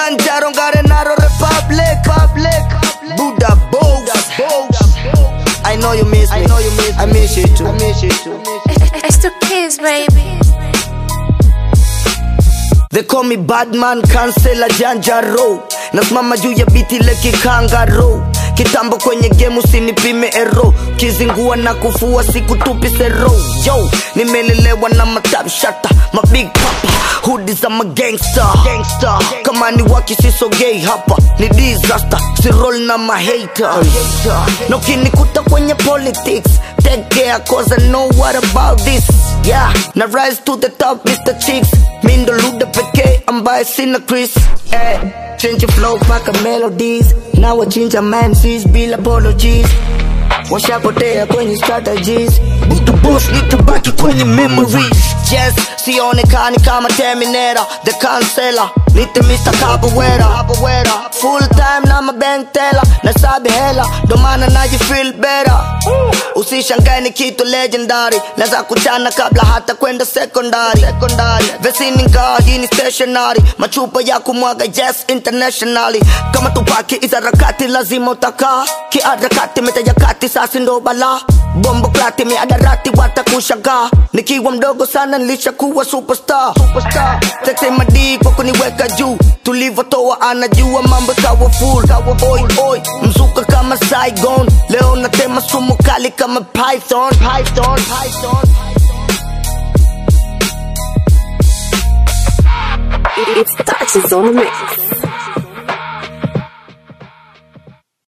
Janjaro Garenaro Republic. Buddha Bows. I know you miss me. I miss you too. It's the kids, baby. They call me Badman, Kansela Janjaro. Nasimama juu ya biti leki kangaroo. Kitambo kwenye game usinipime ero. Kizingua na kufua siku tupi sero. Yo, nimelelewa na matap shata, ma big papa, hoodies I'm a gangster. Kama ni waki siso gay hapa, ni disaster, si roll na ma haters. No kinikuta kwenye politics, take care cause I know what about this. Yeah, na rise to the top Mr. Chicks. Mindo luda peke ambaye sina Chris. Change your flow paka melodies. Now I change my MCs bila apologies. Washapotea kwenye strategies. Butu boss nitabaki kwenye memories. Yes, sionekani kama Terminator, the Cancela. Nite Mr. Capoeira. Full time na mabank teller. Nasabi hela, ndo maana najifeel better. Usishangae ni kitu legendary. Naza kuchana kabla hata kwenda secondary. Vesini ngaa hii ni stationary. Machupa ya kumwaga yes internationally. Kama tupaki izarakati lazima utaka. Kiarakati metajakati sasi ndo bala. Bombo klati miadarati watakushaga. Nikiwa mdogo sana nilishakuwa superstar. Tete madii kwa kuniweka juu. Tulivotoa anajua mambo kawa full. Oi, mzuka kama Saigon. Leo natema sumu kali kama Python. It's touches on the mix.